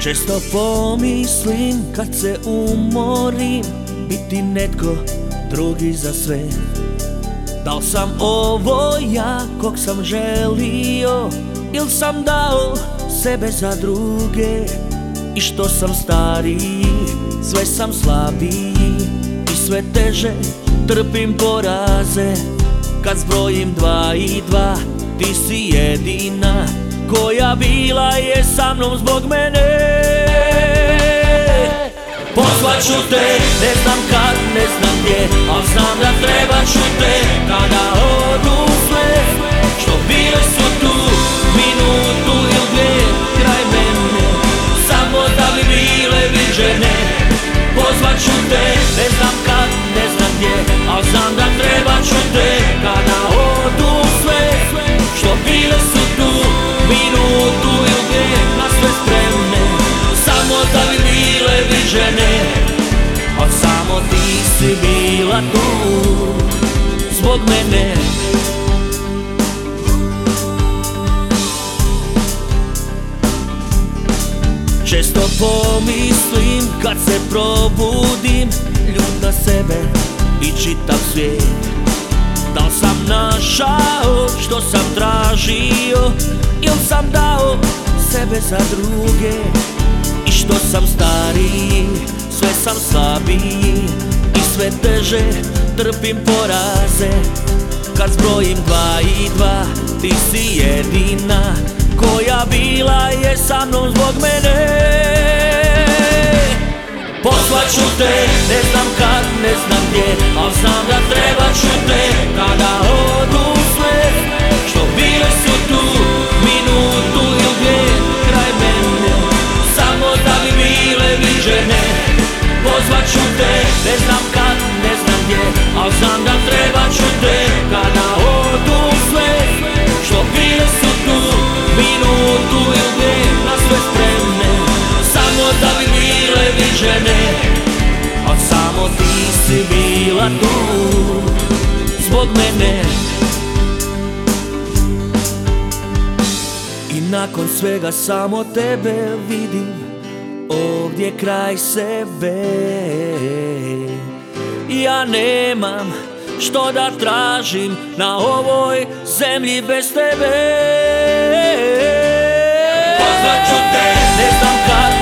Često pomislim kad se umorim, biti netko drugi za sve. Dal sam ovo ja kog sam želio, il sam dao sebe za druge? I što sam stariji, sve sam slabiji i sve teže trpim poraze. Kad zbrojim 2 i 2, ti si jedina koja bila je sa mnom zbog mene. Pozvat ću te, ne znam kad, ne znam gdje, al znam da trebat ću te kada odu sve. Što bile su tu minutu ili dvije kraj mene, samo da bi bile viđene. Pozvat ću te, ne znam kad, ne znam gdje, al znam da trebat ću te kada odu sve. Što bile su tu minutu ili dvije na sve spremne, samo da bi bile viđene. A samo ti si bila tu zbog mene. Često pomislim kad se probudim, ljut na sebe i čitav svijet. Da li sam našao što sam tražio, ili sam dao sebe za druge? I što sam stariji, sve sam slabiji i sve teže trpim poraze. Kad zbrojim 2 i 2, ti si jedina koja bila je sa mnom zbog mene. Pozvat ću te, ne znam kad, ne znam gdje, al znam da trebat ću te kada odu sve. Što bile su tu minutu ili dvije kraj mene, samo da bi bile viđene. Pozvat ću te, ne znam kad, ne znam gdje, al znam da trebat ću te kada odu sve. Što bile su tu minutu ili dvije na sve spremne, samo da bi bile viđene. A samo ti si bila tu zbog mene. I nakon svega samo tebe vidim ovdje kraj sebe. Ja nemam što da tražim na ovoj zemlji bez tebe. Pozvat ću te, ne znam kad,